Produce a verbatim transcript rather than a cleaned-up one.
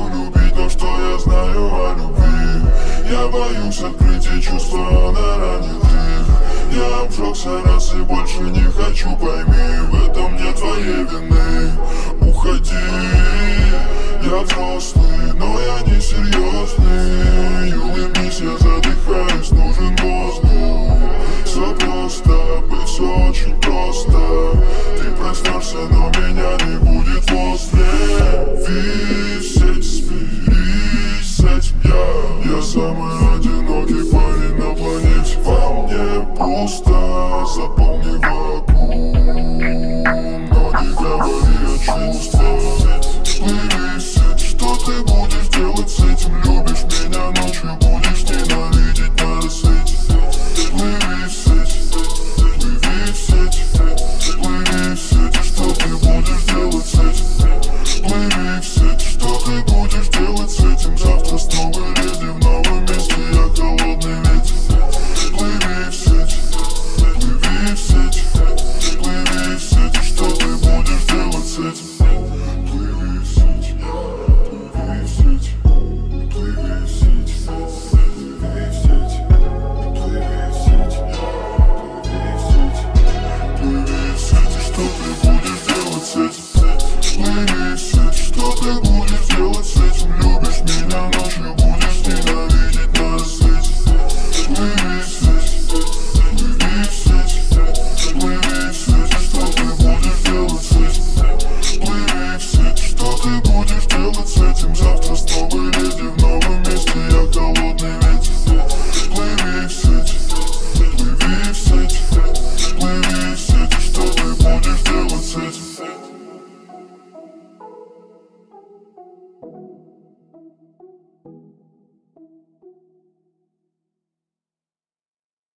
хочу любить, но что я знаю о любви? Я боюсь открытия чувства, она ранит их. Я обжегся раз и больше не хочу, пойми, в этом нет твоей вины. Уходи, я взрослый, но я не серьезный. Улыбнись, я задыхаюсь, нужен воздух. Все просто, быть все очень просто. Ты проснешься, но меня не будет возле. Висеть, смирись с этим я. Я самый одинокий парень на планете. Во мне пусто, заполни вакуум. Но не говори о чувствах. Плыви в сеть, что ты будешь делать с этим? Любишь меня ночью, будешь ненавидеть на рассвете. Плыви в сеть, плыви в сеть, плыви в сеть, что ты будешь делать с этим? Плыви в сеть, что ты будешь делать с этим? Завтра с новой леди в новом месте, я холодный ветер. Плыви в сеть, плыви в сеть, плыви в сеть, что ты будешь делать с этим? Плыви в сеть, плыви в сеть, плыви в сеть, плыви в сеть, плыви в сеть, плыви в сеть, что ты будешь делать с этим? Плыви в сеть, что ты будешь делать с этим? Любишь меня ночью, будешь ненавидеть на рассвете. Плыви в сеть, плыви в сеть, плыви в сеть, что ты будешь делать с этим? Плыви в сеть, что ты будешь делать с этим? Завтра с новой леди в новом месте, я холодный ветер. Плыви в сеть, плыви в сеть, плыви в сеть, что ты будешь делать с этим?